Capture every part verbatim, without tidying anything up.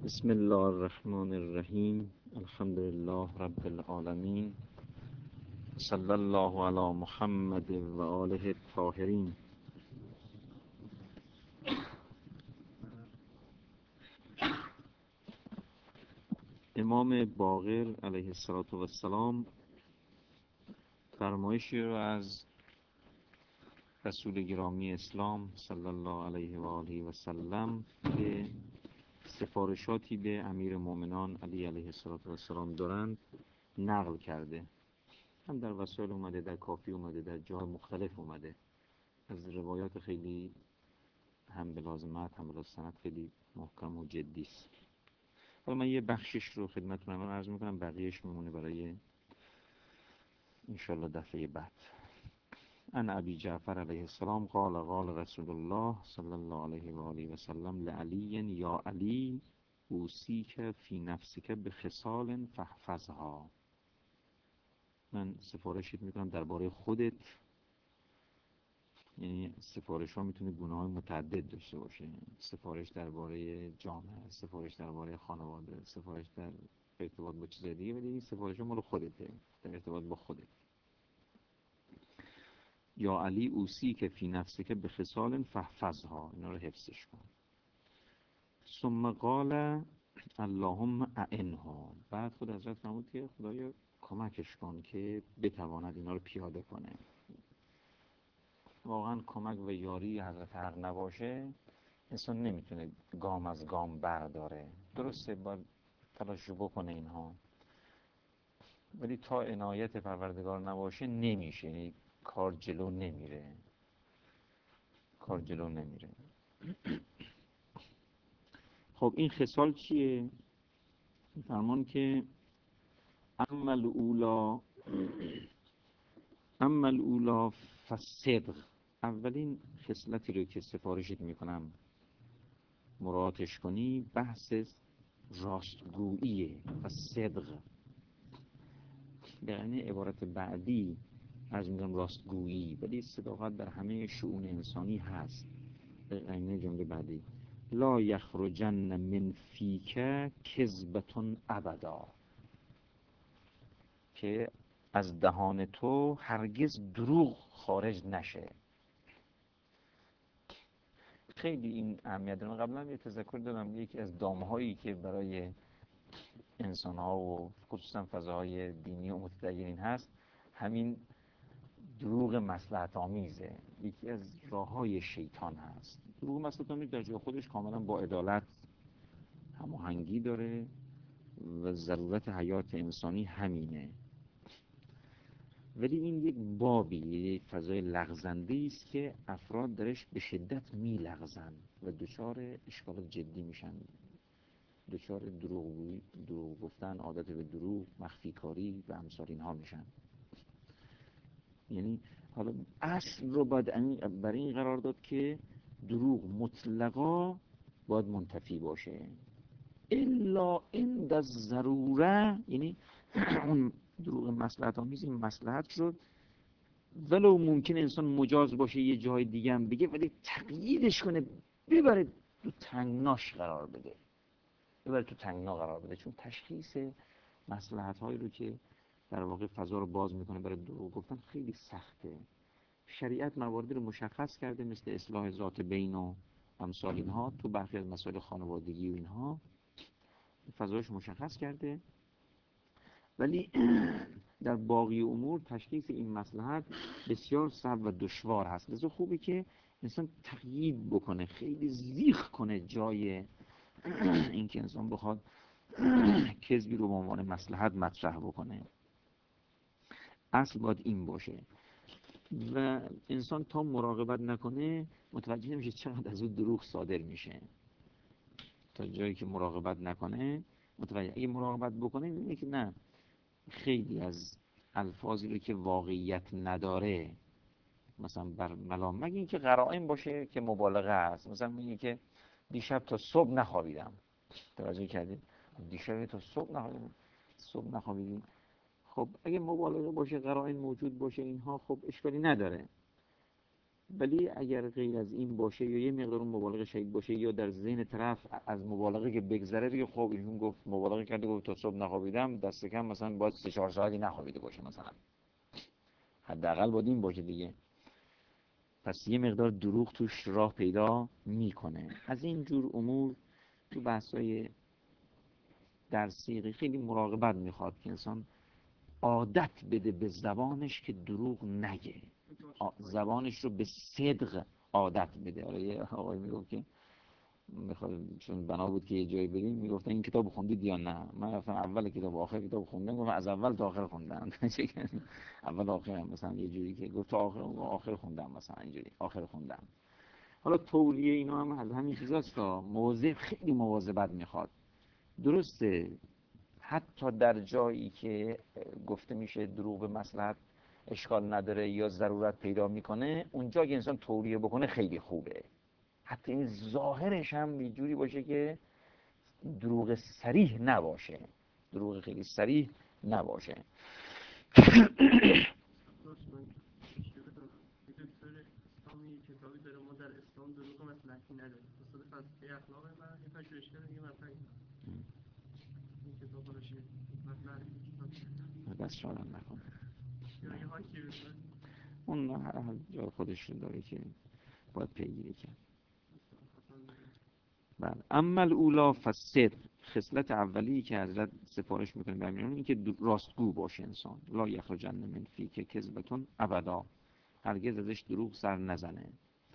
بسم الله الرحمن الرحیم. الحمد لله رب العالمین. صلی الله علی محمد و آله الطاهرین. امام باقر علیه السلام فرمایشی رو از رسول گرامی اسلام صلی الله علیه و آله و سلم که سفارشاتی به امیر مومنان علی علیه السلام دارند نقل کرده. هم در وسائل اومده، در کافی اومده، در جای مختلف اومده، از روایات خیلی هم به لازمت هم به سند خیلی محکم و جدی است. حالا من یه بخشش رو خدمتتون عرض میکنم، بقیهش میمونه برای انشالله دفعه بعد. ان ابی جعفر علیه السلام قال قال رسول الله صلی الله علیه و آله و سلم لعلی یا علی اوصیک فی نفسک بخصال فاحفظها. من سفارشت میکنم درباره خودت. یعنی سفارش ها میتونه گناه های متعدد داشته باشه. سفارش درباره جامعه، سفارش درباره خانواده، سفارش در ارتباط با چیز دیگه، ولی این سفارش ها مال خودته، در ارتباط با خودت. یا علی اوسی که فی نفسی که به خصال فحفظها، اینا رو حفظش کن. ثم قال اللهم اعنها. بعد خود حضرت فرمود که خدایا کمکش کن که بتواند اینا رو پیاده کنه. واقعا کمک و یاری حضرت حق نباشه انسان نمیتونه گام از گام برداره. درسته باید تلاش بکنه اینها، ولی تا عنایت پروردگار نباشه نمیشه. یعنی کار جلو نمیره، کار جلو نمیره. خب این خصال چیه؟ فرمان که اما الاولا اما الاولا فالصدق. اولین خصلتی رو که سفارشت میکنم مراعاتش کنی بحث راستگوییه و صدق. یعنی عبارت بعدی از میگم راستگویی، ولی صداقت در همه شؤون انسانی هست. این جمله بعدی لا یخرجن من فیک کذبة ابدا، که از دهان تو هرگز دروغ خارج نشه. خیلی این اهمیت داره. قبلا یه تذکر دادم، یکی از دامهایی که برای انسان ها و خصوصا فضاهای دینی و متدینین هست همین دروغ مصلحت آمیزه. یکی از راه های شیطان هست. دروغ مصلحت آمیز در جای خودش کاملا با عدالت هماهنگی داره و ضرورت حیات انسانی همینه، ولی این یک بابی، یک فضای لغزنده است که افراد درش به شدت می لغزن و دچار اشکالات جدی میشن. دچار دروغ دروغ گفتن، عادت به دروغ، مخفی کاری و امثال اینها میشن. یعنی حالا اصل رو باید برای این قرار داد که دروغ مطلقا باید منتفی باشه الا عند الضروره. یعنی اون دروغ مصلحت آمیز این مصلحت شد ولو ممکن انسان مجاز باشه یه جای دیگه هم بگه، ولی تقییدش کنه، ببره تو تنگناش قرار بده، ببره تو تنگنا قرار بده. چون تشخیص مصلحت هایی رو که در واقع فضا رو باز میکنه برای دروغ گفتن خیلی سخته. شریعت مواردی رو مشخص کرده مثل اصلاح ذات بین و امثال اینها. تو برخی از مسائل خانوادگی و اینها فضاش مشخص کرده، ولی در باقی امور تشخیص این مصلحت بسیار صعب و دشوار هست. لذا خوبه که انسان تقیید بکنه، خیلی زیخ کنه جای این که انسان بخواد کذبی رو به عنوان مصلحت مطرح بکنه. اصل باید این باشه و انسان تا مراقبت نکنه متوجه نمیشه چقدر از اون دروغ صادر میشه. تا جایی که مراقبت نکنه متوجه. اگه مراقبت بکنه میبینه که نه، خیلی از الفاظی رو که واقعیت نداره مثلا بر ملام، مگه اینکه قرائن باشه که مبالغه است. مثلا میگه که دیشب تا صبح نخوابیدم. توجه کردید؟ دیشب تا صبح نخوابیدم، صبح نخوابیدیم. خب اگه مبالغه باشه، قرائن موجود باشه، اینها خب اشکالی نداره. ولی اگر غیر از این باشه یا یه مقدار مبالغه شدید باشه یا در ذهن طرف از مبالغه که بگذره دیگه، خب ایشون گفت مبالغه کرده، گفت تا صبح نخوابیدم، دست کم مثلا باید سه چهار ساعتی نخوابیده باشه مثلا، حداقل باید این باشه دیگه. پس یه مقدار دروغ توش راه پیدا میکنه. از این جور امور تو بحث‌های درسی خیلی مراقبت میخواد که انسان عادت بده به زبانش که دروغ نگه، زبانش رو به صدق عادت بده. حالا یه آقای میگفت که میخواد، چون بنا بود که یه جایی بریم، میگفتن این کتاب خوندید یا نه؟ من رفتم اول کتاب آخر کتاب خوندم، گفتم از اول تا آخر خوندم. اول آخر مثلا یه جوری که گفت تا آخر آخر خوندم، مثلا اینجوری آخر خوندم. حالا تولیه اینا هم از همین چیزاست. مواظب، خیلی مواظبت میخواد. درسته حتی در جایی که گفته میشه دروغ به مصلحت اشکال نداره یا ضرورت پیدا میکنه، اونجا که انسان تولیه بکنه خیلی خوبه. حتی این ظاهرش هم یه جوری باشه که دروغ صریح نباشه، دروغ خیلی صریح نباشه. بس شادم نکنه اون هر جا خودش رو داره که باید پیگیری کرد. بله. اما الاولا فالصدق، خصلت اولی که حضرت سفارش میکنه به امیران این که راستگو باشه انسان. لا یخرجن من فیک کذبة ابدا، هرگز ازش دروغ سر نزنه.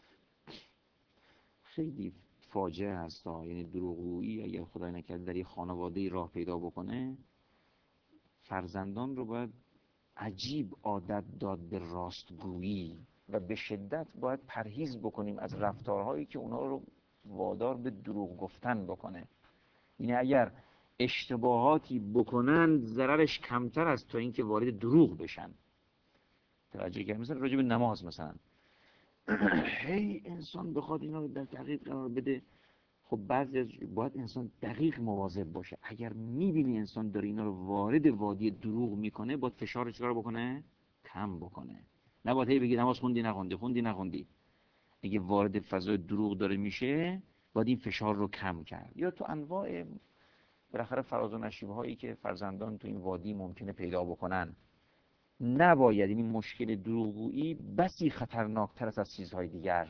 خیلی فاجعه هست ها، یعنی دروغگویی اگر خدای نکرده در یه خانواده راه پیدا بکنه، فرزندان رو باید عجیب عادت داد به راستگویی و به شدت باید پرهیز بکنیم از رفتارهایی که اونا رو وادار به دروغ گفتن بکنه. یعنی اگر اشتباهاتی بکنن ضررش کمتر است تا اینکه وارد دروغ بشن. توجه کردید؟ مثلا راجع به نماز مثلا هی انسان بخواد اینا رو در دقیق قرار بده، خب بعضی از باید انسان دقیق مواظب باشه. اگر میبینی انسان داره اینا رو وارد وادی دروغ میکنه، باید فشارش چیکار بکنه؟ کم بکنه. نباید هی بگی نماز خوندی نخوندی خوندی نخوندی. اگه وارد فضای دروغ داره میشه، باید این فشار رو کم کرد. یا تو انواع بالاخره فراز و نشیب هایی که فرزندان تو این وادی ممکنه پیدا بکنن، نباید این مشکل دروغگویی بسی خطرناکتر است از چیزهای دیگر.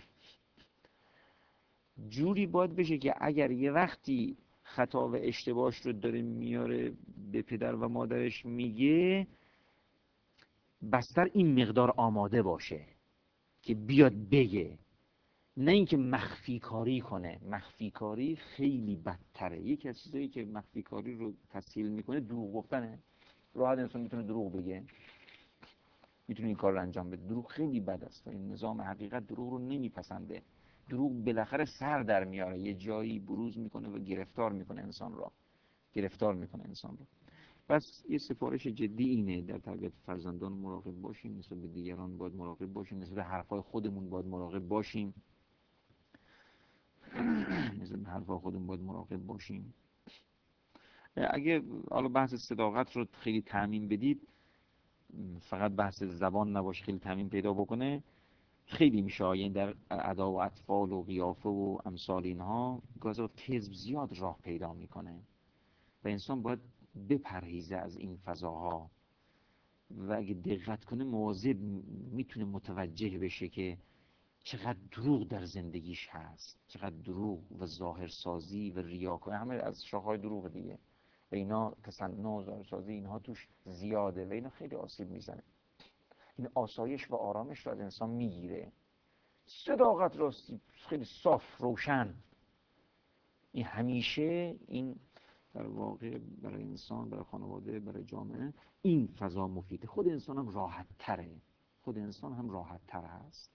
جوری باید بشه که اگر یه وقتی خطا و اشتباهش رو داره میاره به پدر و مادرش میگه، بستر این مقدار آماده باشه که بیاد بگه، نه اینکه مخفی کاری کنه. مخفی کاری خیلی بدتره. یکی از چیزایی که مخفی کاری رو تسهیل میکنه دروغ گفتنه. راحت انسان میتونه دروغ بگه، میتونه این کار رو انجام بده. دروغ خیلی بد است. این نظام حقیقت دروغ رو نمیپسنده. دروغ بالاخره سر در میاره، یه جایی بروز میکنه و گرفتار میکنه انسان را، گرفتار میکنه انسان را. پس یه سفارش جدی اینه، در تربیت فرزندان مراقب باشیم، نسبت به دیگران باید مراقب باشیم، نسبت به حرفای خودمون باید مراقب باشیم نسبت به حرفای خودمون باید مراقب باشیم. اگه حالا بحث صداقت رو خیلی تعمیم بدید، فقط بحث زبان نباشه خیلی تعمیم پیدا بکنه، خیلی میشه. یعنی در ادا و اطفال و قیافه و امثال اینها گاهی کذب زیاد راه پیدا میکنه و انسان باید بپرهیزه از این فضاها و اگه دقت کنه مواظب میتونه متوجه بشه که چقدر دروغ در زندگیش هست، چقدر دروغ و ظاهرسازی و ریاکاری، همه از شاخه‌های دروغ دیگه و اینا، تصنع و ظاهرسازی اینها توش زیاده و اینا خیلی آسیب میزنه. این آسایش و آرامش رو از انسان میگیره. صداقت راستی خیلی صاف روشن، این همیشه این در واقع برای انسان، برای خانواده، برای جامعه این فضا مفیده. خود انسان هم راحت تره، خود انسان هم راحت تر هست.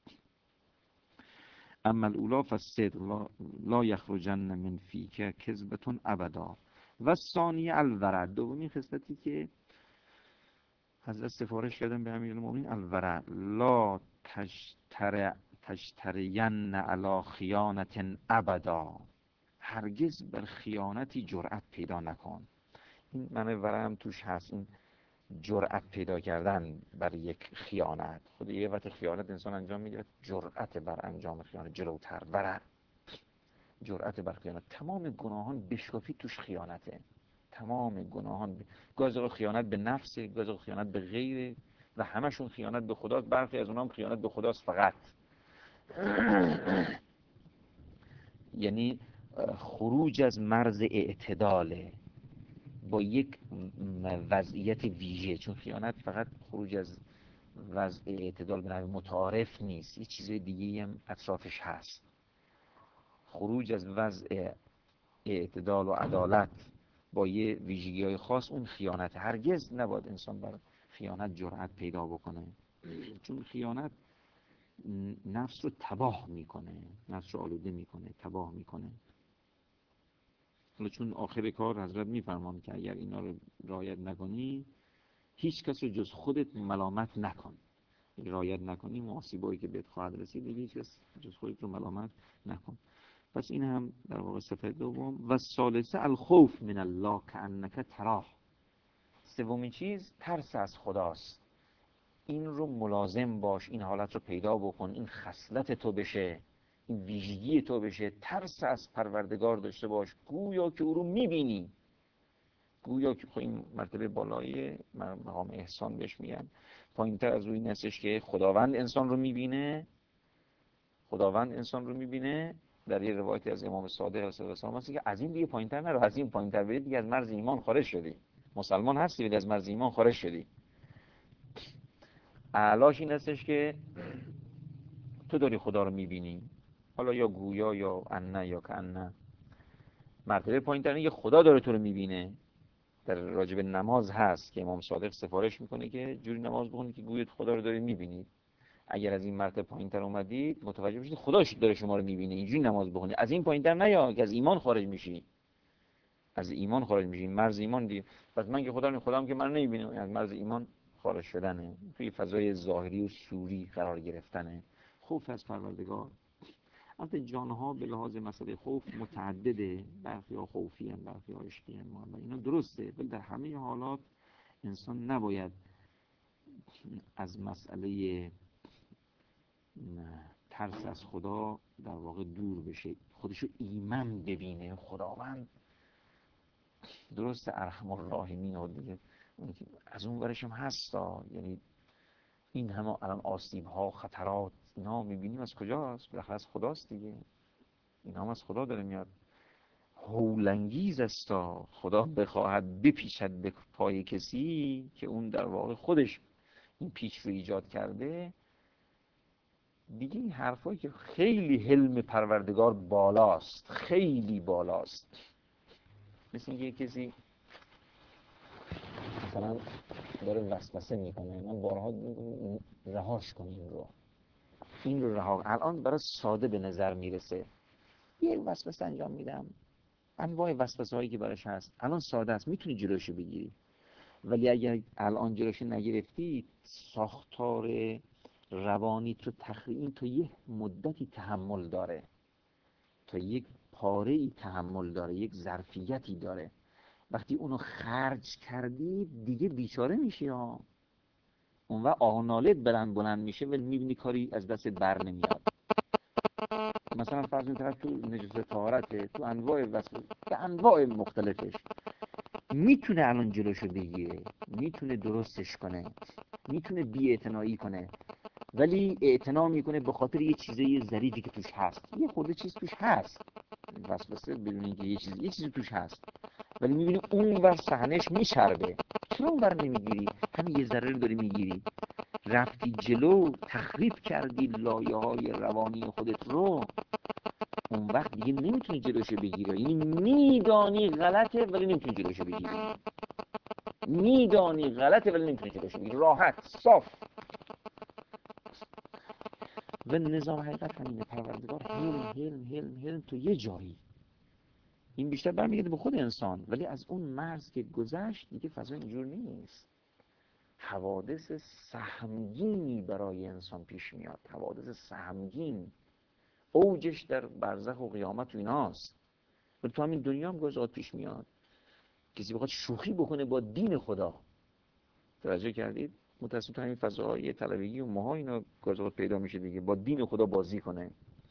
اما الاولا فالصدق لا, لا یخرجن من فیک کذبة ابدا. و ثانیه الورع، دومین خصلتی که حضرت سفارش کردن به امیرالمومنین، الورع لا تشتر تشترین علی خیانة ابدا، هرگز بر خیانتی جرأت پیدا نکن. این معنی ورع هم توش هست. این جرأت پیدا کردن بر یک خیانت. خود یه وقت خیانت انسان انجام میگیره، جرأت بر انجام خیانت جلوتر بره، جرأت بر خیانت. تمام گناهان بشکافی توش خیانته، تمام گناهان ب... گاز خیانت به نفس، گاز خیانت به غیره و همشون خیانت به خداست. برخی از اونها هم خیانت به خداست فقط. یعنی خروج از مرز اعتداله با یک وضعیت ویژه، چون خیانت فقط خروج از وضع اعتدال به نحو متعارف نیست، یه چیز دیگه هم اطرافش هست. خروج از وضع اعتدال و عدالت با یه ویژگی‌های خاص، اون خیانت. هرگز نباید انسان بر خیانت جرأت پیدا بکنه، چون خیانت نفس رو تباه میکنه، نفس رو آلوده میکنه، تباه میکنه. حالا چون آخر کار حضرت میفرمان که اگر اینا رو رعایت نکنی، هیچ کس رو جز خودت ملامت نکن. رعایت نکنی مصیبایی که بهت خواهد رسید، هیچ کس جز خودت رو ملامت نکن. پس این هم در واقع صفت دوم. و ثالثه الخوف من الله کأنک تراه. سومین چیز ترس از خداست. این رو ملازم باش، این حالت رو پیدا بکن، این خصلت تو بشه، این ویژگی تو بشه. ترس از پروردگار داشته باش، گویا که او رو میبینی، گویا که خب این مرتبه بالایی مقام احسان بهش میگن. پایین تر از این هستش که خداوند انسان رو میبینه، خداوند انسان رو میبینه. در یه روایتی از امام صادق علیه السلام هست که از این دیگه پایین‌تر نرو، از این پایین‌تر بری دیگه از مرز ایمان خارج شدی. مسلمان هستی ولی از مرز ایمان خارج شدی. اعلاش این هستش که تو داری خدا رو میبینی، حالا یا گویا یا انه یا کانه. مرتبه پایین‌تر اینه که خدا داره تو رو میبینه. در راجب نماز هست که امام صادق سفارش میکنه که جوری نماز بخونید که گویا خدا رو دارید میبینید. اگر از این مرتبه پایین‌تر اومدید متوجه بشید خدا داره شما رو میبینه، اینجوری نماز بخونید. از این پایین‌تر نیا که از ایمان خارج میشی، از ایمان خارج میشی، مرز ایمان دیگه. پس من که خدا رو خدام که من نمیبینم، از مرز ایمان خارج شدنه، توی فضای ظاهری و صوری قرار گرفتنه. خوف از پروردگار. البته جانها به لحاظ مسئله خوف متعدده، برخی ها خوفی هم، برخی ها عشقی هم، اینا درسته، ولی در همه حالات انسان نباید از مسئله ترس از خدا در واقع دور بشه، خودشو ایمن ببینه. خداوند درست ارحم الراحمین و دیگه از اون ورش هم هستا، یعنی این همه الان آسیب ها، خطرات، اینا میبینیم از کجاست؟ بالاخره از خداست دیگه، اینا هم از خدا داره میاد. هولانگیز استا خدا بخواهد بپیچد به پای کسی که اون در واقع خودش این پیچ رو ایجاد کرده. دیگه این حرفایی که خیلی حلم پروردگار بالاست، خیلی بالاست. مثل اینکه کسی مثلا داره وسوسه میکنه، من بارها رهاش کنم این رو، این رو رها. الان برای ساده به نظر میرسه، یه وسوسه انجام میدم، انواع وسوسه هایی که براش هست الان ساده است، میتونی جلوشو بگیری. ولی اگر الان جلوشو نگرفتی، ساختار روانیت رو تخریب تا یه مدتی تحمل داره، تا یک پاره‌ای تحمل داره، یک ظرفیتی داره. وقتی اونو خرج کردی دیگه بیچاره میشی ها. اون وقت آنالت بلند بلند میشه ولی میبینی کاری از دست بر نمیاد. مثلا فرض این طرف تو نجات طهارته، تو انواع وسوسه به انواع مختلفش میتونه الان جلوشو بگیره، میتونه درستش کنه، میتونه بی‌اعتنایی کنه، ولی اعتنا میکنه به خاطر یه چیزای ظریفی که توش هست. یه خورده چیز توش هست، وسوسه بدون اینکه یه چیز یه چیزی توش هست، ولی میبینی اون ور صحنه‌اش میچربه. چرا اون ور نمیگیری؟ همین یه ذره رو داری میگیری، رفتی جلو، تخریب کردی لایه‌های روانی خودت رو. اون وقت دیگه نمیتونی جلوشو بگیری، یعنی میدانی غلطه ولی نمیتونی جلوشو بگیری، میدانی غلطه ولی نمیتونی جلوشو بگیری، راحت صاف. و نظام حقیقت همینه، پروردگار حلم حلم حلم حلم تو یه جایی. این بیشتر برمیگرده به خود انسان، ولی از اون مرز که گذشت دیگه فضا اینجور نیست. حوادث سهمگینی برای انسان پیش میاد، حوادث سهمگین، اوجش در برزخ و قیامت و ایناست. ولی تو همین دنیا هم گذات پیش میاد. کسی بخواد شوخی بکنه با دین خدا، توجه کردید؟ متاسفانه همین فضاهای طلبگی و ماها اینا گاز پیدا میشه دیگه، با دین خدا بازی کنه.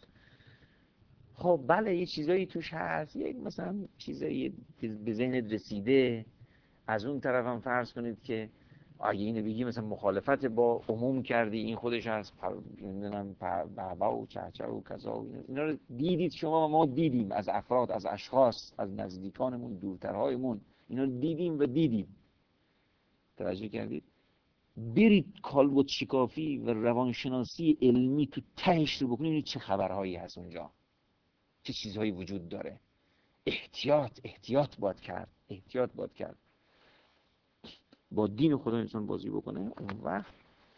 خب بله یه چیزایی توش هست، یک مثلا چیزایی به ذهنت رسیده، از اون طرف هم فرض کنید که اگه اینو بگی مثلا مخالفت با عموم کردی، این خودش هست نمیدونم بابا و چهچه و کذا و اینا رو دیدید شما و ما دیدیم، از افراد، از اشخاص، از نزدیکانمون، دورترهایمون، اینا رو دیدیم و دیدیم. توجه کردید؟ برید کالبد شکافی و روانشناسی علمی تو تهش رو بکنید چه خبرهایی هست اونجا، چه چیزهایی وجود داره. احتیاط احتیاط باید کرد، احتیاط باید کرد. با دین خدا انسان بازی بکنه، اون وقت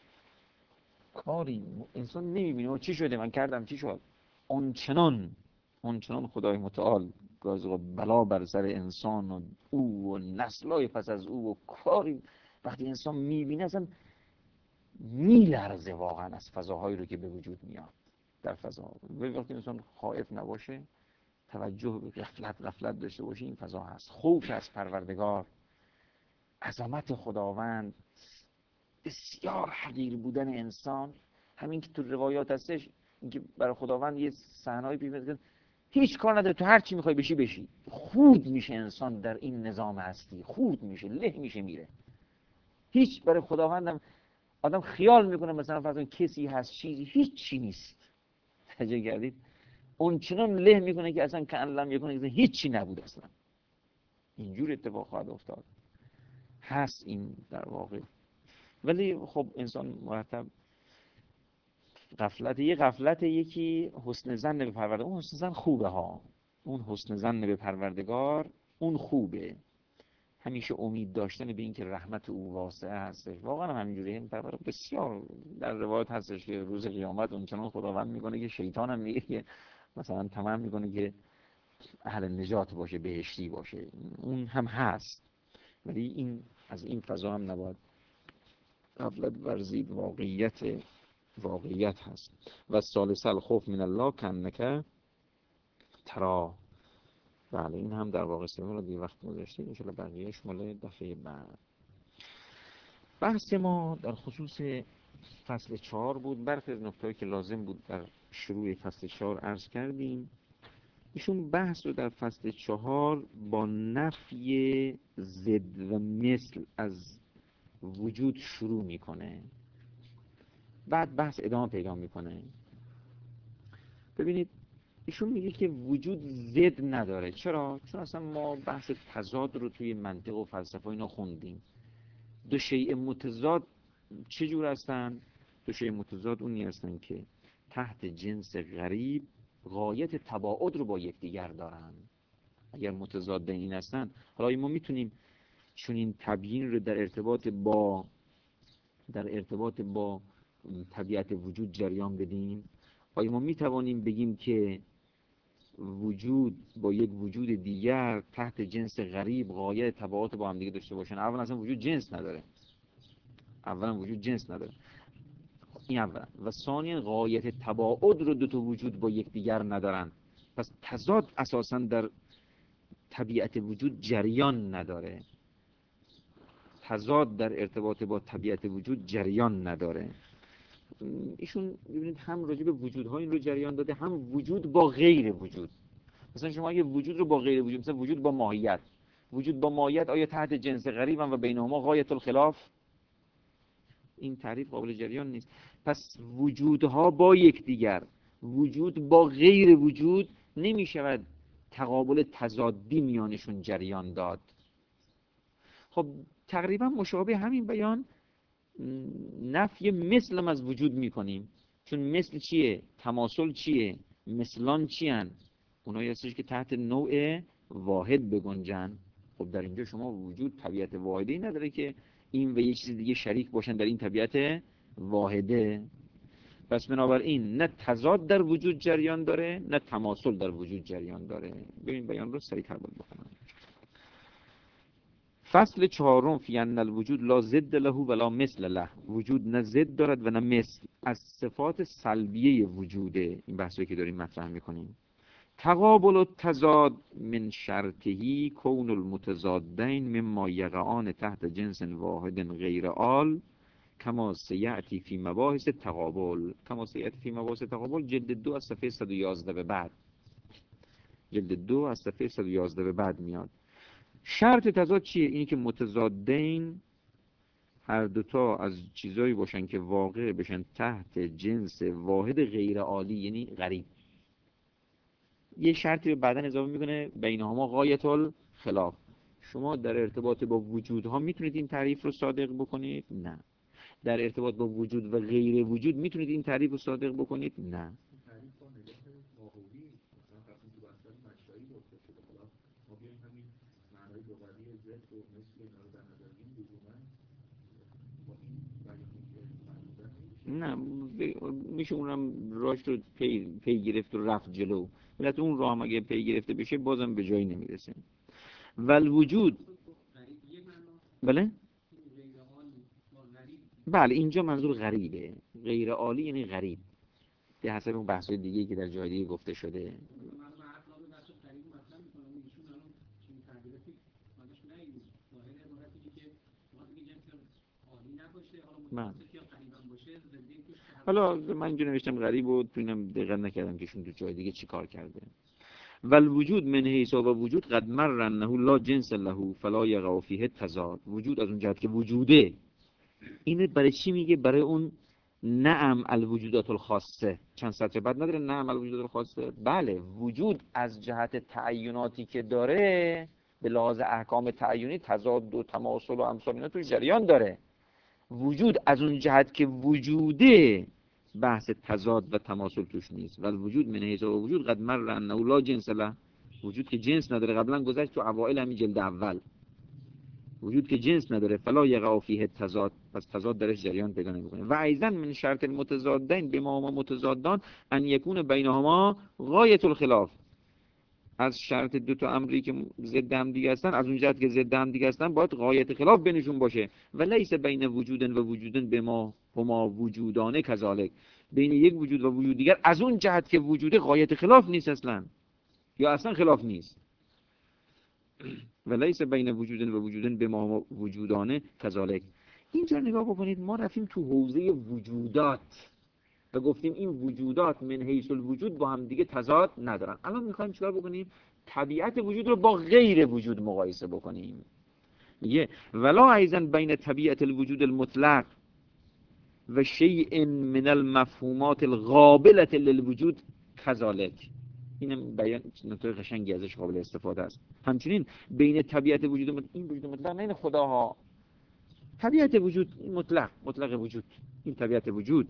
کاری انسان نمیبینه چی شده، من کردم چی شد. اونچنان اونچنان خدای متعال گازو بلا بر سر انسان و او و نسلای پس از او و کاری وقتی انسان میبینه اصلا میلرزه واقعا از فضاهایی رو که به وجود میاد در فضا. وقتی انسان خائف نباشه، توجه به غفلت غفلت داشته باشه، این فضا هست. خوف از پروردگار، عظمت خداوند، بسیار حقیر بودن انسان. همین که تو روایات هستش اینکه برای خداوند یه صحنه‌ای پیش میاد هیچ کار نداره، تو هر چی میخوای بشی بشی. خورد میشه انسان در این نظام هستی، خورد میشه، له میشه، میره. هیچ برای خداوندم آدم خیال میکنه مثلا فرض کن کسی هست، چیزی، هیچ چی نیست. توجه کردید؟ اون چنان له میکنه که اصلا کانلم میکنه که هیچ چی نبود اصلا. اینجور اتفاق خواهد افتاد. هست این در واقع. ولی خب انسان مرتب غفلت، یه غفلت، یکی حسن ظن به پروردگار. اون حسن ظن خوبه ها، اون حسن ظن به پروردگار اون خوبه. همیشه امید داشتن به این که رحمت او واسعه هستش. واقعا همینجوریه. این پروردگار بسیار در روایت هستش که روز قیامت اونچنان خداوند میکنه که شیطان هم میگه که مثلا تمام میکنه که اهل نجات باشه، بهشتی باشه. اون هم هست، ولی این از این فضا هم نباید غفلت ورزید. واقعیت واقعیت هست. و ثالث الخوف من الله کانک ترا. بله این هم در واقع سوم رو دی وقت گذاشتیم، ان شاء الله بقیه‌اش مال دفعه بعد. بحث ما در خصوص فصل چهار بود. برخی از نکته‌ای که لازم بود در شروع فصل چهار عرض کردیم. ایشون بحث رو در فصل چهار با نفی ضد و مثل از وجود شروع میکنه، بعد بحث ادامه پیدا میکنه. ببینید ایشون میگه که وجود ضد نداره. چرا؟ چون اصلا ما بحث تضاد رو توی منطق و فلسفه اینا خوندیم. دو شیء متضاد چجور هستن؟ دو شیء متضاد اونی هستن که تحت جنس غریب غایت تباعد رو با یکدیگر دارن. اگر متضاد این هستن، حالا ما میتونیم چون این تبیین رو در ارتباط با در ارتباط با طبیعت وجود جریان بدیم. آیا ما میتوانیم بگیم که وجود با یک وجود دیگر تحت جنس غریب غایت تباعد با هم دیگه داشته باشن؟ اولا اصلا وجود جنس نداره. اولا وجود جنس نداره. این اولا. و ثانیا غایت تباعد رو دو تا وجود با یک دیگر ندارن. پس تضاد اساسا در طبیعت وجود جریان نداره. تضاد در ارتباط با طبیعت وجود جریان نداره. ایشون ببینید هم راجع به وجودها این رو جریان داده، هم وجود با غیر وجود. مثلا شما اگه وجود رو با غیر وجود، مثلا وجود با ماهیت، وجود با ماهیت آیا تحت جنس غریب هم و بینهما غایت الخلاف؟ این تعریف قابل جریان نیست. پس وجودها با یکدیگر، وجود با غیر وجود نمی شود تقابل تضادی میانشون جریان داد. خب تقریبا مشابه همین بیان نفی مثل هم از وجود میکنیم. چون مثل چیه؟ تماثل چیه؟ مثلان چیان؟ اونایی هستش که تحت نوع واحد بگنجن. خب در اینجا شما وجود طبیعت واحدی نداره که این و یه چیز دیگه شریک باشن در این طبیعت واحده. پس بنابراین نه تضاد در وجود جریان داره، نه تماثل در وجود جریان داره. ببین بیان رو سریع‌تر باید بکنم. فصل چهارم فی ان الوجود لا ضد له ولا مثل له. وجود نه ضد دارد و نه مثل. از صفات سلبیه وجوده این بحثی که داریم مطرح میکنیم. تقابل التضاد من شرطهی کون المتضادین مما یقعان تحت جنس واحد غیر آل کما سیأتی فی مباحث تقابل. کما سیأتی فی مباحث تقابل جلد دو از صفحه صد و یازده به بعد، جلد دو از صفحه صد و یازده به بعد میاد. شرط تضاد چیه؟ اینی که متضادین هر دوتا از چیزایی باشن که واقع بشن تحت جنس واحد غیر عالی، یعنی غریب. یه شرطی رو بعداً اضافه میکنه بینهما غایت الخلاف. شما در ارتباط با وجودها میتونید این تعریف رو صادق بکنید؟ نه. در ارتباط با وجود و غیر وجود میتونید این تعریف رو صادق بکنید؟ نه. نه میشه اونم راش رو پی, پی گرفت و رفت جلو، ولی اون راه هم اگه پی گرفته بشه بازم به جایی نمیرسه. ول وجود بله بله اینجا منظور غریبه، غیر عالی یعنی غریب، به حسب اون بحث دیگه که در جای دیگه گفته شده. من حالا من اینجا نوشتم غریب و تو اینم دقت نکردم که شون تو جای دیگه چی کار کرده. ول وجود من حیث و وجود قد مر انه لا جنس له فلا یقع فیه تضاد. وجود از اون جهت که وجوده، اینه برای چی میگه؟ برای اون نعم الوجودات الخاصه. چند سطر بعد نداره نعم الوجودات الخاصه؟ بله، وجود از جهت تعیناتی که داره به لحاظ احکام تعینی تضاد و تماثل و امثال اینا تو جریان داره. وجود از اون جهت که وجوده بحث تضاد و تماثل توش نیست. ولی وجود من حیث و وجود قد مر انه لا جنس له. وجود که جنس نداره، قبلا گذشت تو اوائل همین جلد اول. وجود که جنس نداره فلا یقع فیه تضاد، پس تضاد درش جریان پیدا نمیکنه. و ایضا من شرط المتضادین بما هما متضادان ان یکون بینهما غایت الخلاف. از شرط دو تا امری که ضد هم دیگه هستن، از اون جهت که ضد هم دیگه هستن باید غایت خلاف بینشون باشه. و لیس بین وجودن و وجودن بما هما وجودانه کذالک. بین یک وجود و وجود دیگر از اون جهت که وجوده غایت خلاف نیست اصلا، یا اصلا خلاف نیست. و لیس بین وجودن و وجودن بما هما وجودانه کذالک. اینجا نگاه بکنید، ما رفتیم تو حوزه وجودات و گفتیم این وجودات من حیث الوجود با هم دیگه تضاد ندارن. الان میخوایم چیکار بکنیم؟ طبیعت وجود رو با غیر وجود مقایسه بکنیم. میگه ولا ایضا بین طبیعت الوجود المطلق و شیء من المفهومات القابلة للوجود کذالک. اینم بیان نکته قشنگی ازش قابل استفاده است. همچنین بین طبیعت وجود مطلق، این وجود مطلق نه خداها، طبیعت وجود مطلق، مطلق وجود، این طبیعت وجود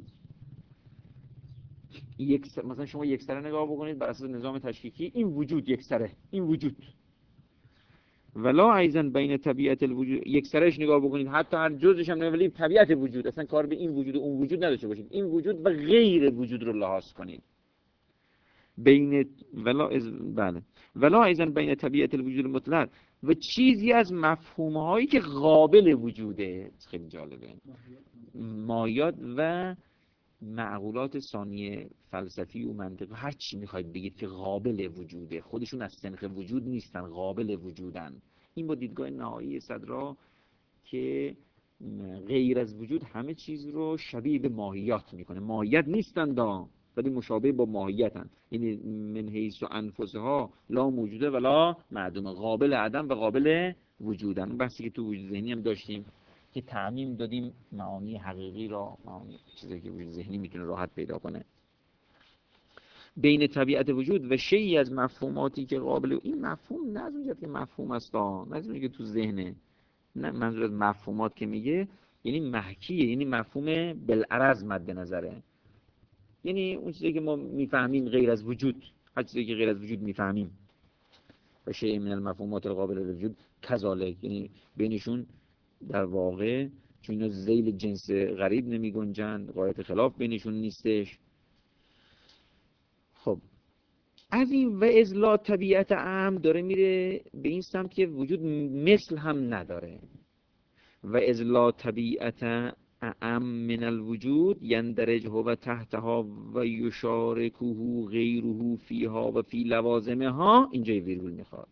یک سر... مثلا شما یک سره نگاه بکنید بر اساس نظام تشکیکی، این وجود یک سره، این وجود. ولا ایضا بین طبیعت الوجود، یک سرش نگاه بکنید حتی هر جزش هم نمی‌بینید طبیعت وجود، اصلا کار به این وجود و اون وجود نداشته باشید، این وجود و غیر وجود رو لحاظ کنید. بین ولا از بله ولا ایضا بین طبیعت الوجود المطلق و چیزی از مفهوم هایی که قابل وجوده. خیلی جالبه. مایات و معقولات ثانیه فلسفی و منطق، هر چی میخواید بگید که قابل وجوده، خودشون از سنخ وجود نیستن، قابل وجودن. این با دیدگاه نهایی صدرا که غیر از وجود همه چیز رو شبیه به ماهیات میکنه. ماهیت نیستن دا، ولی مشابه با ماهیتن. یعنی من حیث و انفسها لا موجوده ولا معدومه، قابل عدم و قابل وجودن. بحثی که تو وجود ذهنی هم داشتیم که تعمیم دادیم معانی حقیقی را، معانی چیزی که وجود ذهنی میتونه راحت پیدا کنه. بین طبیعت وجود و شیئی از مفهوماتی که قابل، این مفهوم نه از اونجا که مفهوم است، نه از اونجا که تو ذهنه، نه، منظور از مفهومات که میگه یعنی محکیه، یعنی مفهوم بالعرض مد نظره، یعنی اون چیزی که ما میفهمیم غیر از وجود، هر چیزی که غیر از وجود میفهمیم. و شیء من المفهومات القابل للوجود کذالک، یعنی بینشون در واقع چون اینا ذیل جنس غریب نمی گنجند، غایت خلاف بینشون نیستش. خب از این و ازلا طبیعت عام داره میره به این سمت که وجود مثل هم نداره. و ازلا طبیعت اعم من الوجود یندرج هو تحتها و یشارکه غیره فیها و فی لوازمها، اینجا ویرگول میخواد.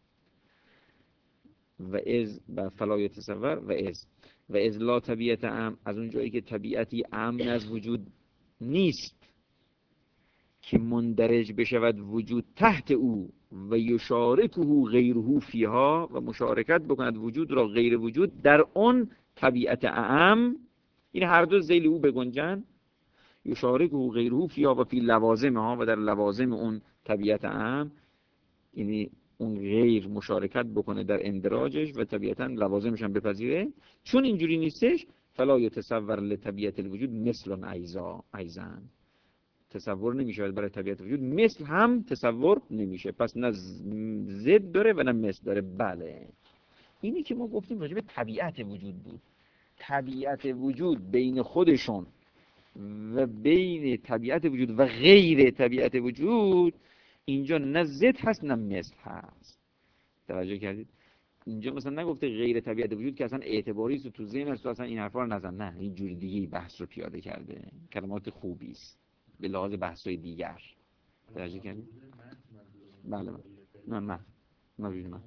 و از فلا یتصور و از و از لا طبیعت ام، از اون جایی که طبیعتی امن از وجود نیست که مندرج بشود وجود تحت او و یشارکه غیره فیها و مشارکت بکند وجود را غیر وجود در اون طبیعت ام، این هر دو ذیل او بگنجن، یشارکه غیره فیها و فی لوازمها و در لوازم اون طبیعت ام، یعنی اون غیر مشارکت بکنه در اندراجش و طبیعتا لوازمش هم بپذیره. چون اینجوری نیستش فلا یتصور لطبیعت الوجود مثل ایزا ایزن، تصور نمیشه برای طبیعت وجود، مثل هم تصور نمیشه. پس نه ضد داره و نه مثل داره. بله اینی که ما گفتیم راجع به طبیعت وجود بود. طبیعت وجود بین خودشون و بین طبیعت وجود و غیر طبیعت وجود اینجا نه ضد هست نه مثل هست. توجه کردید؟ اینجا مثلا نگفته غیر طبیعت وجود که اصلا اعتباری است و تو ذهن است و اصلا این حرفا رو نزن. نه، این جوری دیگه بحث رو پیاده کرده. کلمات خوبی است به لحاظ بحث‌های دیگر. توجه کردید؟ بله بله. نه نه نه نه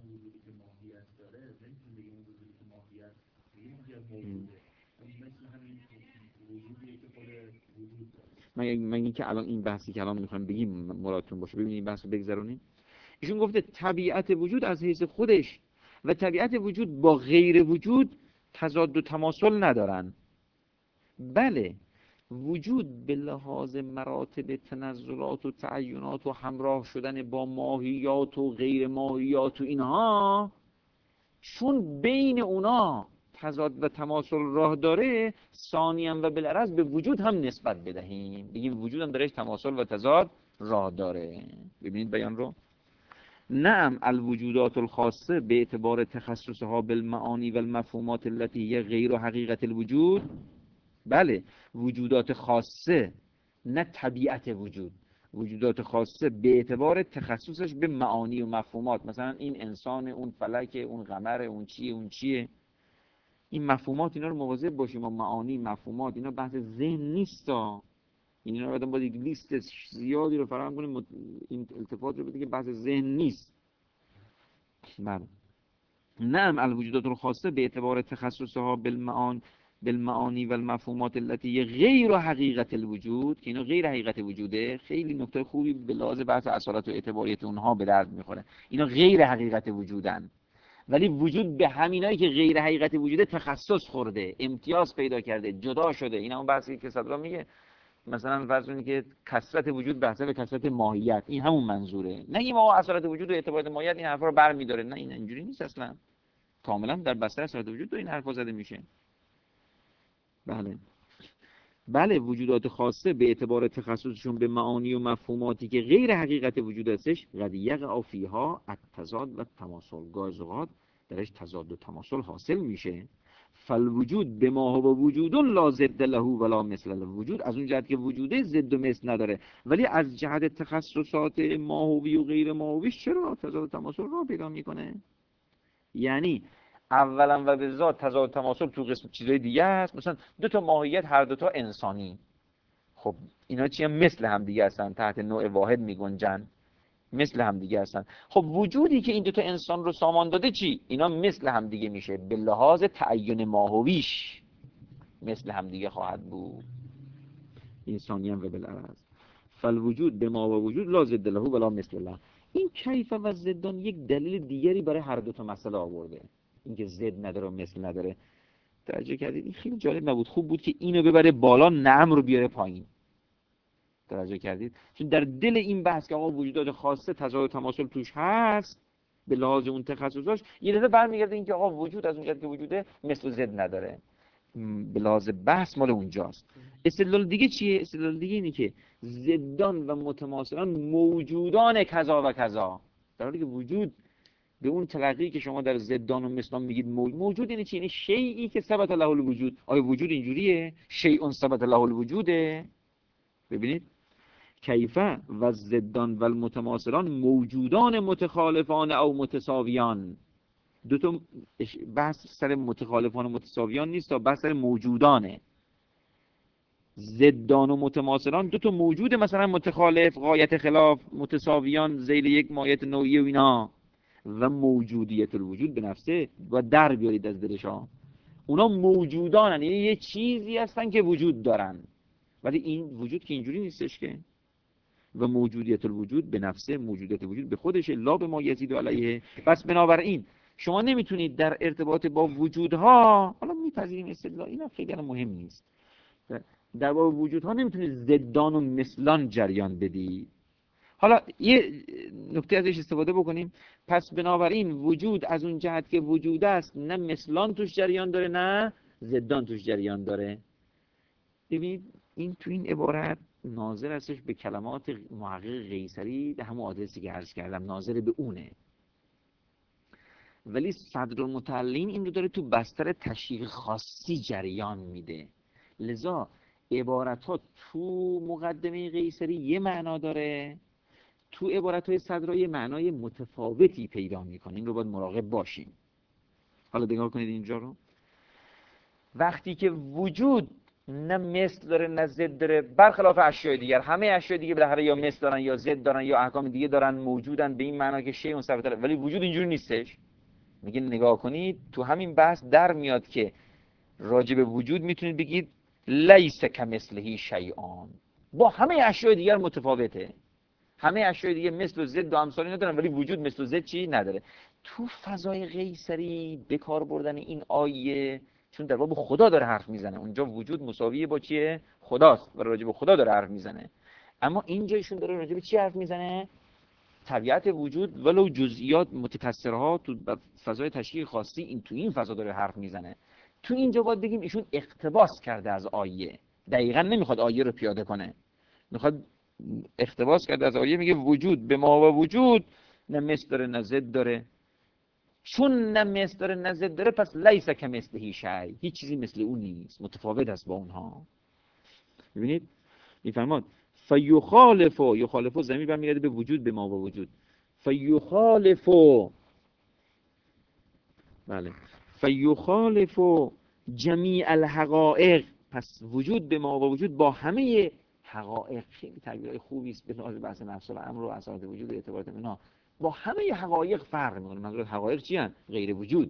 من من اینکه الان این بحثی که الان میخوام بگیم مرادتون باشه، ببینید این بحثو بگذرونیم. ایشون گفته طبیعت وجود از حیث خودش و طبیعت وجود با غیر وجود تضاد و تماثل ندارن. بله وجود به لحاظ مراتب تنزلات و تعینات و همراه شدن با ماهیات و غیر ماهیات و اینها، چون بین اونا تضاد و تماثل راه داره، ثانیاً و بالعرض به وجود هم نسبت بدهیم، بگیم وجود هم درش تماثل و تضاد راه داره. ببینید بیان رو. نعم الوجودات الخاصه به اعتبار تخصصها بالمعانی و المفهومات التي هي غیر حقیقت الوجود. بله وجودات خاصه، نه طبیعت وجود. وجودات خاصه به اعتبار تخصصش به معانی و مفهومات، مثلا این انسان، اون فلک، اون قمر، اون چیه اون چیه، این مفهومات اینا رو مواظب باشیم. ما معانی مفهومات اینا بحث ذهن نیستا، اینا رو آدم باید یک لیست زیادی رو فراهم کنیم، این التفات رو بده که بحث ذهن نیست. بله نعم الوجودات الخاصه به اعتبار تخصصها بالمعان بالمعانی و المفهومات التي غیر حقیقت الوجود، که اینا غیر حقیقت وجوده. خیلی نکته خوبی به لحاظ بحث اصالت و اعتباریت اونها به درد میخوره. اینا غیر حقیقت وجودن، ولی وجود به همینایی که غیر حقیقت وجوده تخصص خورده، امتیاز پیدا کرده، جدا شده. اینا اون بحثی که صدرا میگه مثلا فرض کنید که کثرت وجود به حساب کثرت ماهیت، این همون منظوره. نگیم آقا اصالت وجود و اعتباریت ماهیت این حرفا رو برمی‌داره، نه این اینجوری نیست اصلا. کاملا در بستر اصالت وجود دو این حرفا زده میشه. بله بله وجودات خاصه به اعتبار تخصصشون به معانی و مفهوماتی که غیر حقیقت وجود هستش، قد یقع فیها التضاد و تماثل، گاز اوقات درش تضاد و تماثل حاصل میشه. فالوجود به ما هو وجود لا ضد له ولا مثل له، وجود از اون جهت که وجوده ضد و مثل نداره، ولی از جهت تخصصات ماهوی و غیر ماهویش چرا تضاد و تماثل را پیدا میکنه. یعنی اولا و به ذات تضاد و تماثل تو قسم چیزای دیگه هست، مثلا دو تا ماهیت هر دو تا انسانی، خب اینا چیه؟ مثل هم دیگه هستن، تحت نوع واحد میگنجن، مثل هم دیگه هستن. خب وجودی که این دو تا انسان رو سامان داده چی؟ اینا مثل هم دیگه میشه، به لحاظ تعین ماهویش مثل هم دیگه خواهد بود، انسانی هم و بالعرض. فالوجود به ما و وجود لا ضد له ولا مثل له. این کیف و ضدان یک دلیل دیگری برای هر دو تا مسئله آورده، اینکه ضد نداره و مثل نداره. توجه کردید؟ این خیلی جالب نبود؟ خوب بود که اینو ببره بالا، نعم رو بیاره پایین. توجه کردید؟ چون در دل این بحث که آقا وجودات خاصه تضاد و تماثل توش هست به لحاظ اون تخصصاش، یه دفعه برمیگرده این که آقا وجود از اونجا که وجوده مثل و ضد نداره، به لحاظ بحث مال اونجاست. استدلال دیگه چیه؟ استدلال دیگه اینه که ضدان و متماثلان موجودان کذا و کذا، در حالی که وجود به اون تلقی که شما در ضدان و مثلان میگید موجود، یعنی چی؟ یعنی شیئی که ثبت له الوجود. آیا وجود اینجوریه؟ شیء ثبت له الوجوده. ببینید کیفه و ضدان و المتماثلان موجودان متخالفان او متساویان. دو تا بحث سر متخالفان و متساویان نیست، تا بحث سر موجودانه. ضدان و متماثلان دو تا موجود مثلا متخالف، غایت خلاف، متساویان، ذیل یک مایت نوعی و اینا، و موجودیت الوجود به نفسه و در بیارید از دلشان. اونا موجودانن، یعنی یه چیزی هستن که وجود دارن، ولی این وجود که اینجوری نیستش که. و موجودیت الوجود به نفسه، موجودیت الوجود به خودش، لا به ما یزید علیه. پس بنابراین شما نمیتونید در ارتباط با وجودها، حالا میپذیریم استدلال اینا خیلی مهم نیست، در با وجودها نمیتونید ضدان و مثلان جریان بدید. حالا یه نکته ازش استفاده بکنیم. پس بنابراین وجود از اون جهت که وجود است، نه مثلان توش جریان داره نه ضدان توش جریان داره. ببینید این تو این عبارت ناظر هستش به کلمات محقق قیصری، به همون آدرسی که عرض کردم ناظر به اونه، ولی صدرالمتعلم این رو داره تو بستر تشریح خاصی جریان میده. لذا عبارت ها تو مقدمه قیصری یه معنا داره، تو عبارت های صدرا یه معنای متفاوتی پیدا میکنه. این رو باید مراقب باشیم. حالا نگاه کنید اینجا رو. وقتی که وجود نه مثل داره نه ضد داره، برخلاف اشیاء دیگر، همه اشیاء دیگه بالاخره یا مثل دارن یا ضد دارن یا احکام دیگه دارن، موجودن به این معنا که شیء ثابت، ولی وجود اینجوری نیستش. میگه نگاه کنید تو همین بحث در میاد که راجع به وجود میتونید بگید لیس کمثله شیئان، با همه اشیاء دیگر متفاوته. همه اشیاء دیگه مثل و ضد و امثال ندارن، ولی وجود مثل و ضد چی نداره. تو فضای قیصری به کار بردن این آیه، چون در باب خدا داره حرف میزنه، اونجا وجود مساویه با چیه؟ خداست و راجع به خدا داره حرف میزنه. اما اینجا ایشون داره راجع به چی حرف میزنه؟ طبیعت وجود، ولو جزئیات متکثرها تو فضای تشریح خاصی، این تو این فضا داره حرف میزنه. تو اینجا باید بگیم ایشون اقتباس کرده از آیه، دقیقاً نمیخواد آیه رو پیاده کنه، میخواد اقتباس کرده از آیه. میگه وجود به ما و وجود نه مثل داره نه ضد داره. چون نه مثل داره نه ضد داره، پس لیس کمثله شیء، هیچ چیزی مثل اون نیست، متفاوت است با اونها. ببینید میفرماد فیخالف، یخالف زمین برمیگرده به وجود به ما و وجود. فیخالف، بله، فیخالف جمیع الحقائق، پس وجود به ما و وجود با همه حقایق، خیلی تعبیرای خوبی است به لحاظ بحث نفس و امر و اساسات وجود و اعتبارات اینا، با همه حقایق فرق میکنه. منظور حقایق چی هستند؟ غیر وجود.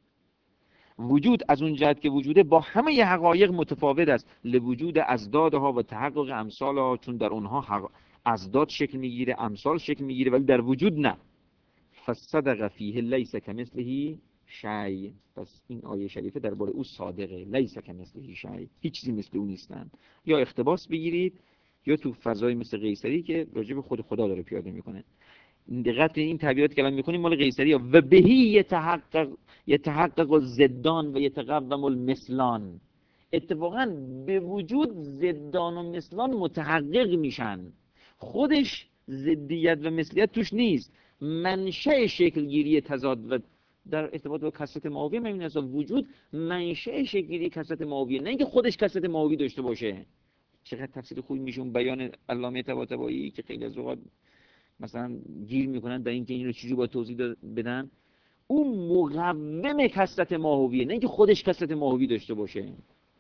وجود از اون جهت که وجوده با همه حقایق متفاوت است، لوجود ازدادها و تحقق امثالها، چون در اونها حق... ازداد شکل میگیره، امثال شکل میگیره، ولی در وجود نه. فصدق فیه لیس کمثله شیء، پس این آیه شریفه درباره او صادقه. لیس کمثله شیء، هیچ چیزی مثل او نیستن. یا اقتباس بگیرید یا تو فضای مثل قیصری که راجع به خود خدا داره پیاده میکنه. دقت این تعبیرات که الان میخونیم مال قیصری ها. و بهی یتحقق یتحقق الضدان و یتقوم المثلان، اتفاقا به وجود ضدان و مثلان متحقق میشن. خودش ضدیت و مثلیت توش نیست، منشأ شکل گیری تضاد و در ارتباط با کثرت ماهویه میبینید اصلا وجود منشأ شکل گیری کثرت ماهویه، نه اینکه خودش کثرت ماهوی داشته باشه. چقدر تفسیر خوبی میشه اون بیان علامه طباطبایی که خیلی از اوقات مثلا گیر میکنن در اینکه این رو چجوری با توضیح بدن. اون مقوم کثرت ماهویه، نه اینکه خودش کثرت ماهوی داشته باشه.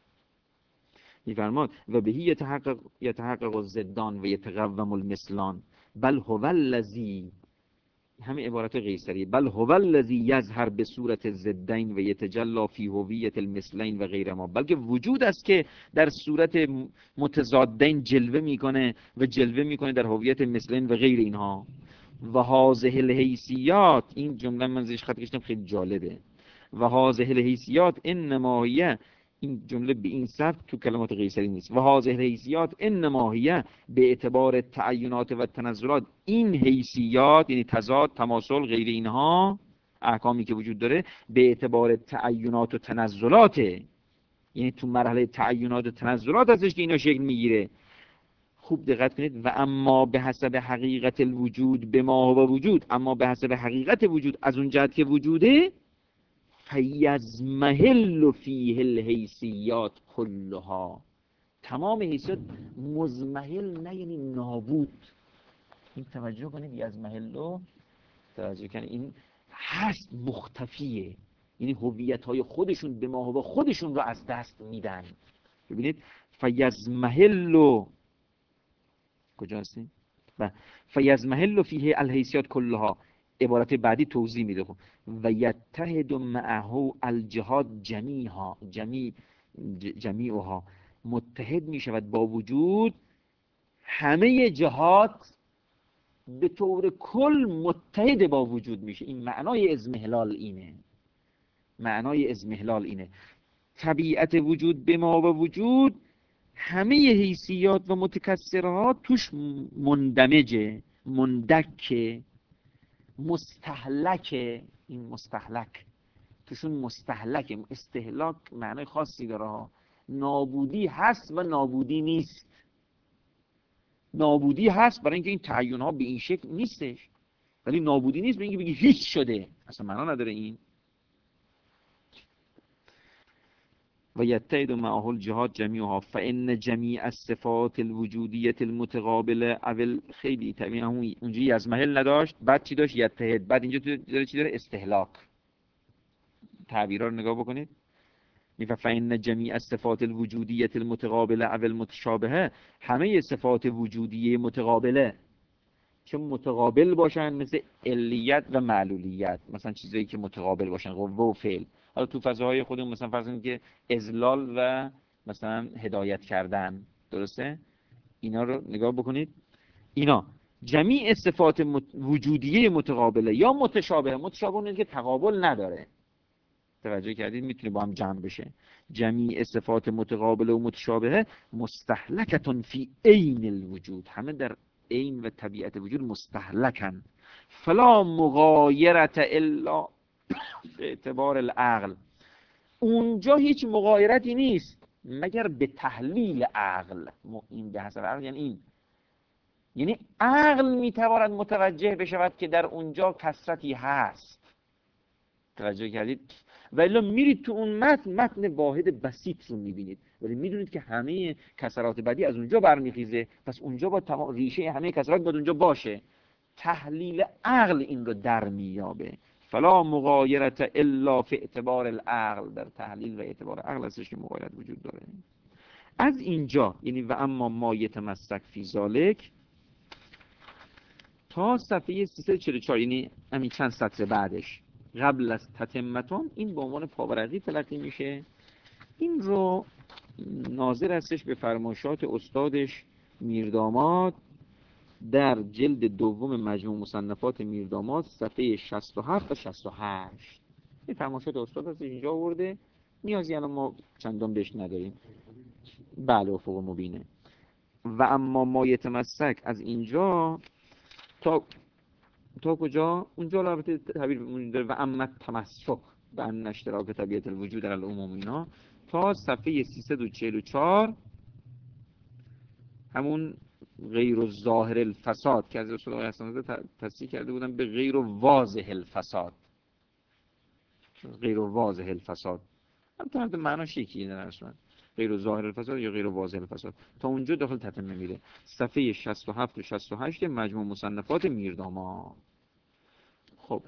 میفرماد و بهی یتحقق یتحقق الضدان و یتقوم المثلان، بل هو الذی، همین عبارت قیصری، بل هو الذی یظهر به صورت الضدین و یتجلی فی هویت المثلین و غیر ما، بلکه وجود است که در صورت متضادین جلوه میکنه و جلوه میکنه در هویت مثلین و غیر اینها. و هذه الحیثیات، این جمله من زیرش خط کشیدم خیلی جالبه. و هذه الحیثیات انما هی، این جمله به این سبک تو کلمات قیصری نیست. و هذه الحیثیات انما هی به اعتبار تعینات و تنزلات، این حیثیات یعنی تضاد، تماثل، غیر اینها احکامی که وجود داره به اعتبار تعینات و تنزلاته، یعنی تو مرحله تعینات و تنزلات هستش که اینا شکل میگیره. خوب دقت کنید. و اما به حسب حقیقت الوجود به ما و وجود، اما به حسب حقیقت وجود از اون جهت که وجوده، فیزمحل فیه الحیثیات کلها، تمام حیثیات مزمحل، نه یعنی نابود. این توجه کنید، یزمحل رو توجه کنید، این هست مختفیه، یعنی هویت های خودشون به ما و خودشون رو از دست میدن. ببینید فیزمهل کجا هستیم؟ فیزمهل فیه الحیثیات کلها. عبارت بعدی توضیح میده. خب و یتحد معه الجهات جمیعها جمیع جمیعها، متحد میشود با وجود همه جهات به طور کل متحد با وجود میشه. این معنای ازمهلال اینه. معنای ازمهلال اینه طبیعت وجود به ما و وجود همه حیثیات و متکثرات توش مندمجه، مندکه، مستهلکه. این مستهلک توشون مستهلکه. استهلاک معنای خاصی داره. نابودی هست و نابودی نیست. نابودی هست برای اینکه این تعیین ها به این شکل نیستش، ولی نابودی نیست برای اینکه بگی هیچ شده. اصلا معنا نداره این. و یتحد معه الجهات جمیعها فان جمیع الصفات الوجودیه المتقابله اول خیلی طبیعی همون اونجا یزمهل نداشت، بعد چی داشت؟ یتحد. بعد اینجا تو داره چی داره؟ استهلاک. تعبیرها رو نگاه بکنید. میگه فان جمیع الصفات الوجودیه المتقابله اول متشابهه، همه صفات وجودیه متقابله چه متقابل باشن مثل علیت و معلولیت، مثلا چیزایی که متقابل باشن قوه و فعل. حالا تو فضاهای خودمون مثلا فرض کنید که اذلال و مثلا هدایت کردن، درسته؟ اینا رو نگاه بکنید. اینا جمیع صفات وجودیه متقابله یا متشابه. متشابه اونه که تقابل نداره. توجه کردید؟ میتونه با هم جمع بشه. جمیع صفات متقابله و متشابهه مستهلکتون فی عین الوجود، همه در عین و طبیعت وجود مستهلکن. فلا مغایرت الا به اعتبار العقل، اونجا هیچ مغایرتی نیست مگر به تحلیل عقل. این به حسب عقل یعنی این، یعنی عقل میتواند متوجه بشود که در اونجا کثرتی هست. توجه کردید؟ ولی میرید تو اون متن، متن واحد بسیط رو میبینید، ولی میدونید که همه کسرات بدی از اونجا برمیخیزه. پس اونجا با تمام ریشه همه کسرات باید اونجا باشه. تحلیل عقل این رو در میابه. فلا مغایرت الا فی اعتبار العقل، در تحلیل و اعتبار عقل هستش که مغایرت وجود داره. از اینجا یعنی و اما ما یتمسک فی ذالک تا صفحه سیصد و چهل و چهار، یعنی همین چند سطر بعدش قبل از تتمتون، این به عنوان پاورقی تلقی میشه. این رو ناظر هستش به فرمایشات استادش میرداماد در جلد دوم مجموع مصنفات میرداماد صفحه شصت و هفت تا شصت و هشت. این فرمایشات استاد هستش اینجا آورده، نیازی الان ما چندان بهش نداریم. بله افق مبینه. و اما ما یتمسک از اینجا تا تا کجا؟ اونجا البته تعبیر داره و اما تمسک به ان اشتراک طبیعت الوجود در العموم اینا تا صفحه سیصد و چهل و چهار، همون غیر ظاهر الفساد که از رسول الله حسن تصحیح کرده بودن به غیر واضح الفساد. غیر واضح الفساد هم تا معناش یکی داره اصلا، غیر ظاهر الفساد یا غیر واضح الفساد. تا اونجا داخل تتمه میره. صفحه شصت و هفت و شصت و هشت مجموع مصنفات میرداماد. خب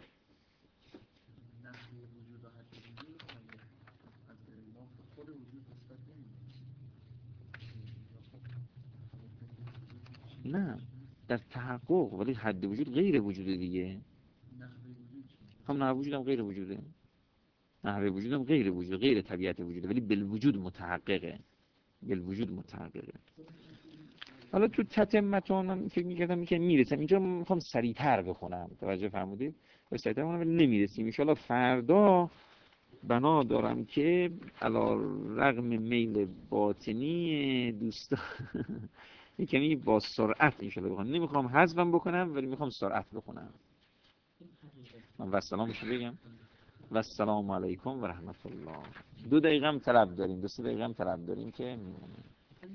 نه در تحقق، ولی حد وجود غیر وجود دیگه. هم نحوه وجود هم غیر وجوده. نحوه وجود هم غیر وجود، غیر طبیعت وجوده، ولی بالوجود متحققه. بالوجود متحققه. حالا تو تتمتون من فکر می‌کردم که میرسم اینجا، میخوام سریع‌تر بخونم. توجه فرمودید؟ و سریع‌تر بخونم ولی نمیرسیم. ان شاءالله فردا بنا دارم که علی رغم میل باطنی دوستا این کمی با سرعت ان شاءالله بخونم. نمیخوام حذفم بکنم ولی میخوام سرعت بخونم. من و سلامش بگم. و السلام علیکم و رحمت الله. دو دقیقه هم طلب داریم، دو سه دقیقه هم طلب داریم که میمونه.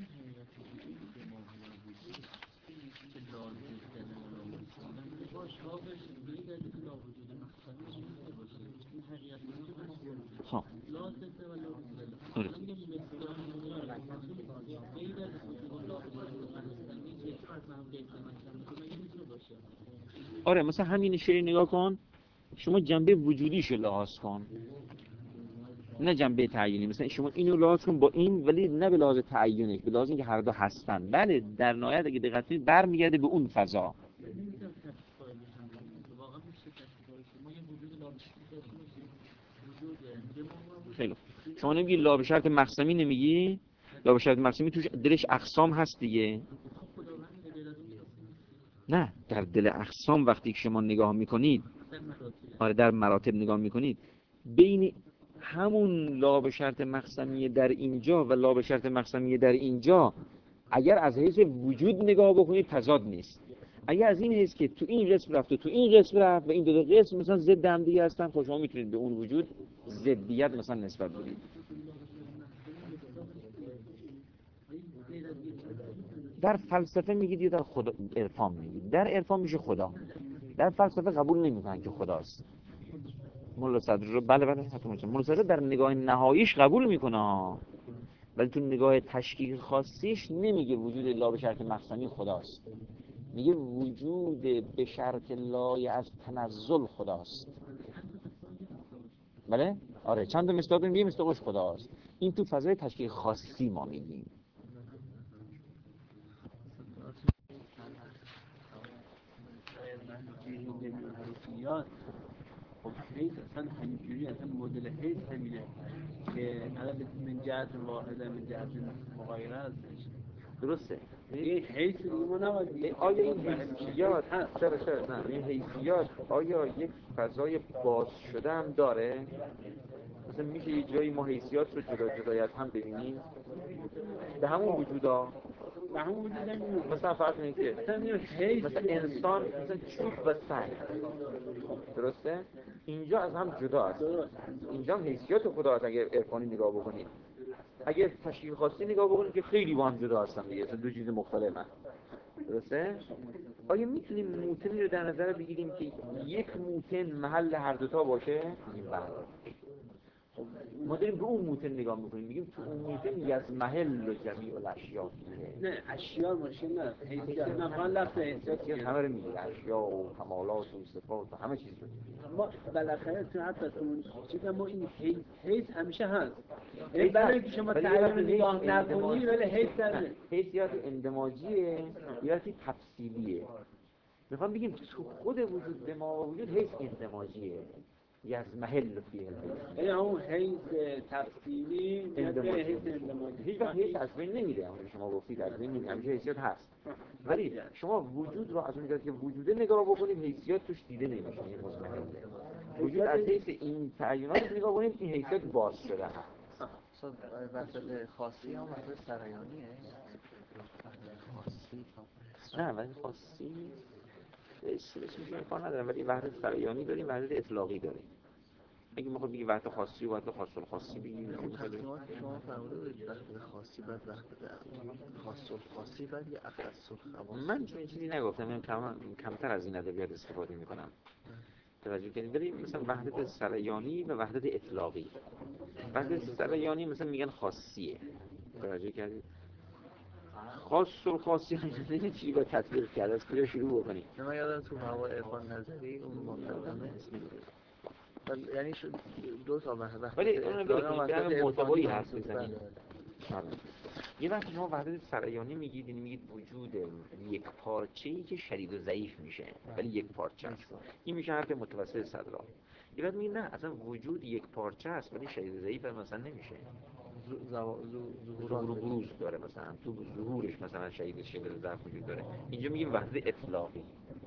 خب آره مثلا همین شعر نگاه کن، شما جنبه وجودیشو لحاظ کن. نه جنبه تعیینی. مثلا شما اینو لحاظ کن با این، ولی نه به لحاظ تعیینش، به لحاظ اینکه هر دو هستن. بله در نهایت اگه دقت کنید برمیگرده به اون فضا. خیلی خوب. شما نمیگی لا به شرط مقسمی، نمیگی لا به شرط مقسمی توش دلش اقسام هست دیگه. نه در دل اقسام وقتی که شما نگاه میکنید، آره در مراتب نگاه میکنید، بین همون لا به شرط مقسمی در اینجا و لا به شرط مقسمی در اینجا اگر از حیث وجود نگاه بکنید تضاد نیست. اگر از این حیث که تو این قسم رفت و تو این قسم رفت و این دو تا قسم مثلا ضد هم دیگه هستن، خب شما میتونید به اون وجود ضدیت مثلا نسبت بدید. در فلسفه میگید یا در خدا عرفان میگید؟ در عرفان میشه خدا. در فلسفه قبول نمیکنن که خداست. مولا صدر رو بله بله حتما مولا صدر در نگاه نهاییش قبول میکنه، ولی تو نگاه تشکیک خاصیش نمیگه وجود لا به شرط مقسمی خداست، میگه وجود به شرط لای از تنزل خداست. بله آره چند تا مصداق میگه مصداقش خداست. این تو فضای تشکیک خاصی ما میگیم. خب حیث اصلا همینجوری اصلا مدل حیث همینه که عدد من جهت واحده من جهت مغایره هستش. درسته. این حیث دیگه ما نباید. آیا این حیثیات چرا چرا نه این حیثیات آیا یک فضای باز شده هم داره؟ مثلا میشه یه جایی ما حیثیات رو جدا جدایت هم ببینیم به همون وجودا، به همون وجود نمیدونم. مثلا فرق اینه که مثلا انسان مثلا چوب و سنگ، درسته؟ اینجا از هم جدا است. اینجا هم حیثیات خدا هست اگر عرفانی نگاه بکنید. اگر تشکیل خاصی نگاه بکنید که خیلی با هم جدا هستن دیگه، دو چیز مختلفن. درسته؟ آیا میتونیم موتنی رو در نظر بگیریم که یک موتن محل هر دوتا باشه؟ ما داریم به اون موتن نگاه میکنیم، میگیم تو اون موتن از محل و جمیع الاشیاء نه اشیاء باشه، نه حیثیت، نه من لفظ حیثیت همه رو میگیم، اشیاء و کمالات و صفات و همه چیز رو ما بالاخره تو حتی تو اون چیزا ما این حیث حیث همیشه هست. برای اینکه شما تعیین نگاه نکنی ولی حیث داره. حیثیت اندماجیه یا تفصیلیه. میخوام بگیم تو خود وجود به ما وجود حیث اندماجیه یا از محل فیه الحیث، یعنی همون حیث تفصیلی اندماجی. حیث اندماجی هیچ وقت حیث از بین نمیره. همون شما گفتید از بین نمیره، همیشه حیثیت هست. ولی شما وجود رو از اون جهت که وجوده نگاه بکنید حیثیت توش دیده نمیشه، این مطمئنه. وجود از حیث این تعیینات نگاه کنید این حیثیت باز شده هست. اصلا وحدت خاصی هم وحدت سرایانیه. خاصی نه ولی خاصی اسمش میشه کار ندارم، ولی وحدت سرایانی داریم، وحدت اطلاقی داریم. اگه میخواد بگی وحدت خاصی و وحدت خاص الخاصی بگیم، اون تقسیمات شما فرمودید وحدت خاصی بعد وحدت خاص الخاصی بعد یه اخص الخواص. من چون چیزی نگفتم، من کم کمتر از این ادبیات استفاده میکنم. توجه کنید. ولی مثلا وحدت سرایانی و وحدت اطلاقی. وحدت سرایانی مثلا میگن خاصیه. توجه کردید؟ خاص الخاصی یعنی چی با تطبیق کرد از کجا شروع بکنیم؟ من یادم تو هوا عرفان نظری اون مقدمه اسمی بود. یعنی دو تا وحدت ولی اون رو محتوایی هست بزنید. یه وقتی شما وحدت سرایانی میگید، یعنی میگید وجود یک پارچه‌ای که شدید و ضعیف میشه ولی یک پارچه است. این میشه حرف متوسط صدرا. یه وقت میگید نه اصلا وجود یک پارچه است ولی شدید و ضعیف مثلا نمیشه. ظهور و بروز داره، مثلا تو ظهورش مثلا شدید و شدید ضعف وجود داره. اینجا میگیم وحدت اطلاقی.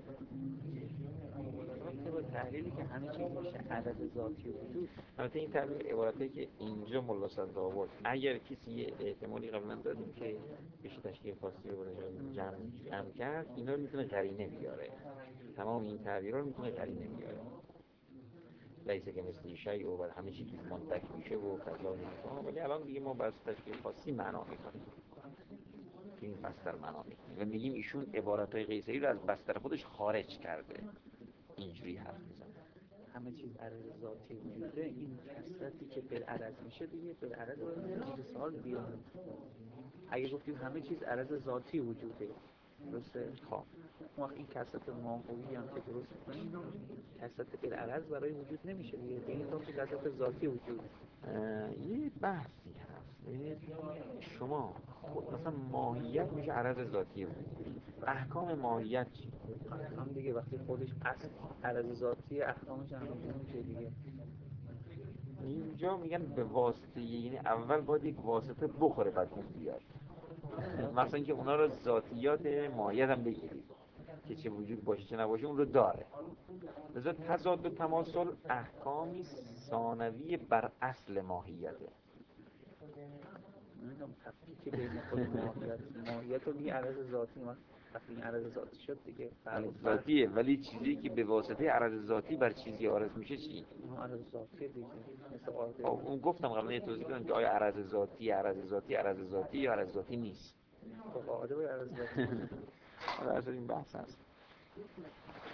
با تحلیلی که همه چیز میشه عدد ذاتی وجود. البته این تعبیر عبارته که اینجا ملا صدر آورد. اگر کسی یه احتمالی قبلا دادیم که بشه تشکیل خاصی رو برای جمع جمع کرد، اینا رو میتونه قرینه بیاره. تمام این تعبیرها رو میتونه قرینه بیاره. لیسه که مثل شیء و همه چیز منتک میشه و فضا نمیکنه، ولی الان دیگه ما بس تشکیل خاصی معنا میکنیم. این بستر معنا میکنیم و میگیم ایشون عبارتهای قیصری رو از بستر خودش خارج کرده. اینجوری حرف میزنه. همه چیز عرض ذاتی وجوده، این کثرتی که بالعرض میشه دیگه بالعرض چیز سوال بیاد. اگه گفتیم همه چیز عرض ذاتی وجوده، درسته؟ خب وقت این کثرت ماهویی هم که درست میکنیم کثرت بالعرض برای وجود نمیشه دیگه. این تو کثرت ذاتی وجود یه بحثی هست. ببینید شما خود مثلا ماهیت میشه عرض ذاتی وجود، احکام ماهیت چی؟ احکام دیگه وقتی خودش اصل عرض ذاتی احکامش هم اینجوری میشه دیگه. اینجا میگن به واسطه، یعنی اول باید یک واسطه بخوره بعد اون بیاد. مثلا که اونا رو ذاتیات ماهیت هم بگیرید که چه وجود باشه چه نباشه اون رو داره. لذا تضاد و تماثل احکامی ثانوی بر اصل ماهیته. نمیدونم تفکیک بین خود ماهیت ماهیت رو میگه عرض ذاتی، ما وقتی این عرض ذاتی شد دیگه عرض ذاتیه، ولی چیزی که به واسطه عرض ذاتی بر چیزی عارض میشه چی؟ عرض ذاتی دیگه مثل آرده. اون گفتم قبلا یه توضیح دادم که آیا عرض ذاتی عرض ذاتی عرض ذاتی یا عرض ذاتی نیست. خب آرده باید عرض ذاتی آره این بحث هست.